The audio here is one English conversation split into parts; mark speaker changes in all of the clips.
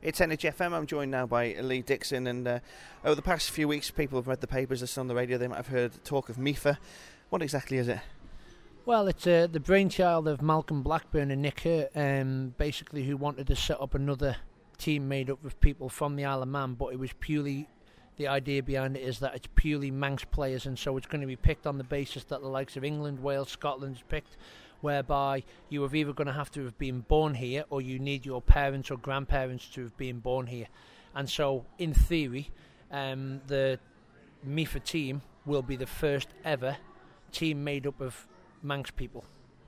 Speaker 1: It's Energy FM. I'm joined now by Lee Dixon, and over the past few weeks, people have read the papers, listened on the radio. They might have heard talk of MIFA. What exactly is it?
Speaker 2: Well, it's the brainchild of Malcolm Blackburn and Nick Hurt, basically, who wanted to set up another team made up of people from the Isle of Man, but it was purely, the idea behind it is that it's purely Manx players, and so it's going to be picked on the basis that the likes of England, Wales, Scotland is picked, whereby you are either going to have been born here, or you need your parents or grandparents to have been born here. And so, in theory, the MIFA team will be the first ever team made up of Manx people.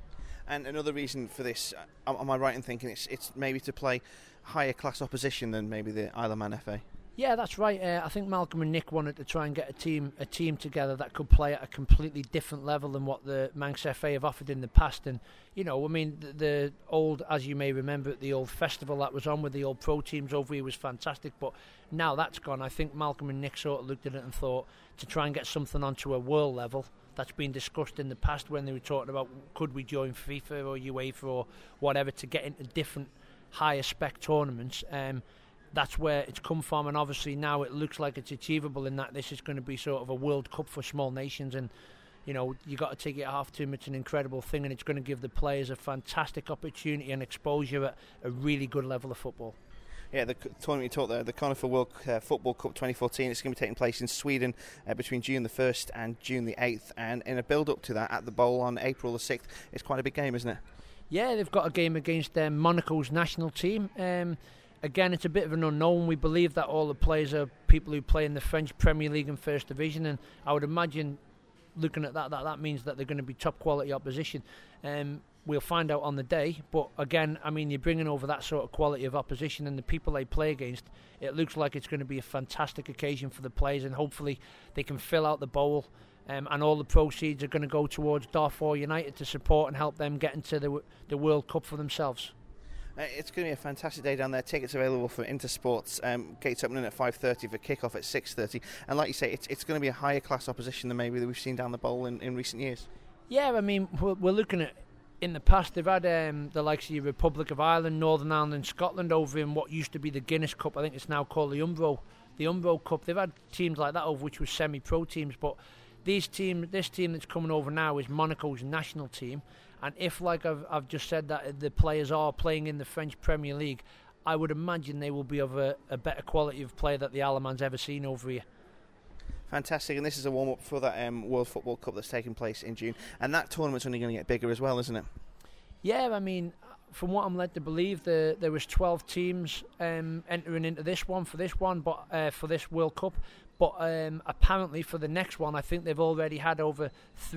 Speaker 1: And another reason for this, am I right in thinking it's maybe to play higher class opposition than maybe the Isle of Man FA?
Speaker 2: Yeah, that's right. I think Malcolm and Nick wanted to try and get a team together that could play at a completely different level than what the Manx FA have offered in the past. And, you know, I mean, the old, as you may remember, the old festival that was on with the old pro teams over here was fantastic. But now that's gone. I think Malcolm and Nick sort of looked at it and thought to try and get something onto a world level that's been discussed in the past when they were talking about could we join FIFA or UEFA or whatever to get into different higher spec tournaments. That's where it's come from, and obviously now it looks like it's achievable in that this is going to be sort of a World Cup for small nations, and you know, you got to take it half to them. It's an incredible thing, and it's going to give the players a fantastic opportunity and exposure at a really good level of football.
Speaker 1: Yeah, the tournament you talked there, the Carnival World Football Cup 2014, it's going to be taking place in Sweden between June the 1st and June the 8th, and in a build-up to that at the Bowl on April the 6th, it's quite a big game, isn't it? Yeah,
Speaker 2: they've got a game against Monaco's national team. Again, it's a bit of an unknown. We believe that all the players are people who play in the French Premier League and First Division, and I would imagine, looking at that means that they're going to be top quality opposition. We'll find out on the day, but again, I mean, you're bringing over that sort of quality of opposition and the people they play against. It looks like it's going to be a fantastic occasion for the players, and hopefully they can fill out the bowl, and all the proceeds are going to go towards Dartford United to support and help them get into the World Cup for themselves.
Speaker 1: It's going to be a fantastic day down there. Tickets available for Intersports. Gates opening at 5:30 for kick-off at 6:30. And like you say, it's going to be a higher class opposition than maybe that we've seen down the Bowl in recent years. Yeah,
Speaker 2: I mean, we're looking at, in the past, they've had the likes of the Republic of Ireland, Northern Ireland and Scotland over in what used to be the Guinness Cup. I think it's now called the Umbro Cup. They've had teams like that over, which was semi-pro teams, but this team that's coming over now is Monaco's national team. And if, like I've just said, that the players are playing in the French Premier League, I would imagine they will be of a better quality of player that the Isle of Man's ever seen over here.
Speaker 1: Fantastic, and this is a warm-up for that World Football Cup that's taking place in June. And that tournament's only going to get bigger as well, isn't it? Yeah,
Speaker 2: I mean, from what I'm led to believe, there was 12 teams entering into this one, but for this World Cup. But apparently for the next one, I think they've already had over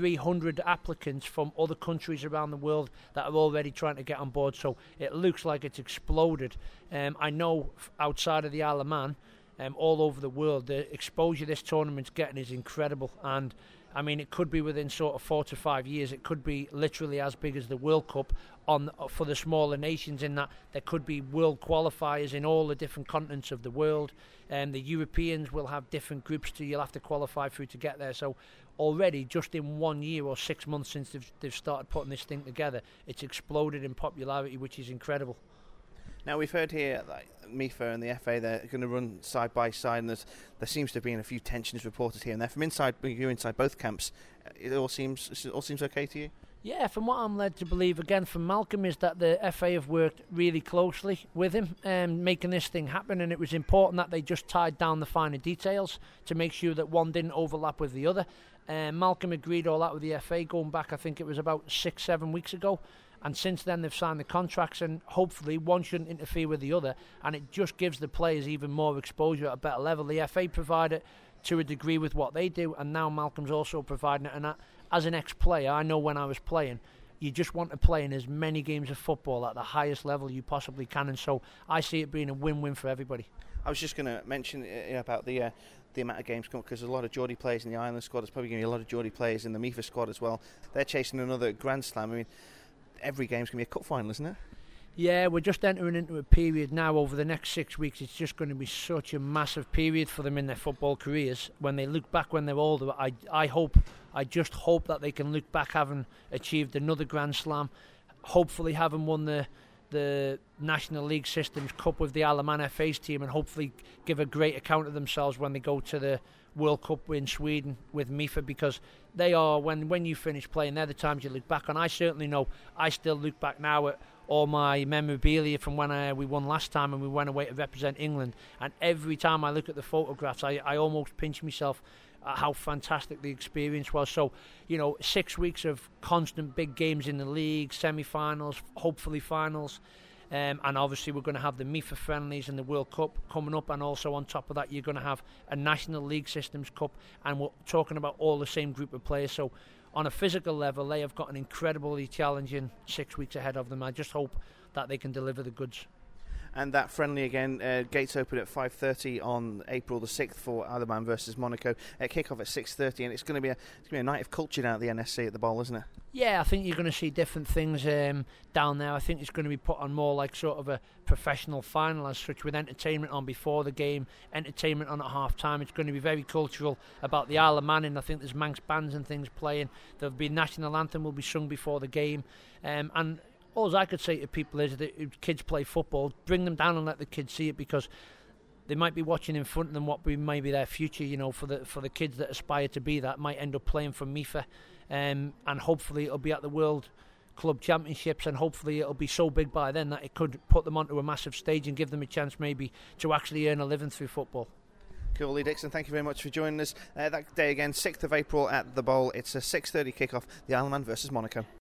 Speaker 2: 300 applicants from other countries around the world that are already trying to get on board. So it looks like it's exploded. I know outside of the Isle of Man, all over the world, the exposure this tournament's getting is incredible. And I mean, it could be within sort of 4 to 5 years. It could be literally as big as the World Cup for the smaller nations, in that there could be world qualifiers in all the different continents of the world. The Europeans will have different groups you'll have to qualify through to get there. So already, just in 1 year or 6 months since they've started putting this thing together, it's exploded in popularity, which is incredible.
Speaker 1: Now, we've heard here that MIFA and the FA, they're going to run side by side, and there seems to have been a few tensions reported here and there. From inside, you're inside both camps, it all seems okay to you?
Speaker 2: Yeah, from what I'm led to believe, again, from Malcolm, is that the FA have worked really closely with him making this thing happen, and it was important that they just tied down the finer details to make sure that one didn't overlap with the other. Malcolm agreed all that with the FA going back, I think it was about 6-7 weeks ago. And since then they've signed the contracts, and hopefully one shouldn't interfere with the other, and it just gives the players even more exposure at a better level. The FA provide it to a degree with what they do, and now Malcolm's also providing it. And as an ex-player, I know when I was playing, you just want to play in as many games of football at the highest level you possibly can, and so I see it being a win-win for everybody.
Speaker 1: I was just going to mention about the amount of games, because there's a lot of Geordie players in the Ireland squad. There's probably going to be a lot of Geordie players in the MIFA squad as well. They're chasing another Grand Slam. I mean, every game's going to be a cup final, isn't it?
Speaker 2: Yeah, we're just entering into a period now over the next 6 weeks. It's just going to be such a massive period for them in their football careers. When they look back when they're older, I just hope that they can look back having achieved another Grand Slam, hopefully having won the the National League Systems Cup with the Isle of Man FA's team, and hopefully give a great account of themselves when they go to the World Cup in Sweden with MIFA, because they are, when you finish playing, they're the times you look back on. I certainly know I still look back now at all my memorabilia from when we won last time and we went away to represent England, and every time I look at the photographs I almost pinch myself at how fantastic the experience was. So 6 weeks of constant big games in the league, semi-finals, hopefully finals, and obviously we're going to have the MIFA friendlies and the World Cup coming up, and also on top of that you're going to have a National League Systems Cup, and we're talking about all the same group of players. So on a physical level they have got an incredibly challenging 6 weeks ahead of them. I just hope that they can deliver the goods.
Speaker 1: And that friendly again, gates open at 5:30 on April the 6th for Isle of Man versus Monaco. Kick-off at 6:30, and it's going to be a night of culture down at the NSC at the Bowl, isn't it?
Speaker 2: Yeah, I think you're going to see different things down there. I think it's going to be put on more like sort of a professional final as such, with entertainment on before the game, entertainment on at half-time. It's going to be very cultural about the Isle of Man, and I think there's Manx bands and things playing. There'll be national anthem will be sung before the game, and all I could say to people is that if kids play football, bring them down and let the kids see it, because they might be watching in front of them what may be their future. For the kids that aspire to be that, might end up playing for MIFA, and hopefully it'll be at the World Club Championships, and hopefully it'll be so big by then that it could put them onto a massive stage and give them a chance maybe to actually earn a living through football.
Speaker 1: Cool, Lee Dixon, thank you very much for joining us. That day again, 6th of April at the Bowl. It's a 6:30 kick-off, the Isle of Man versus Monaco.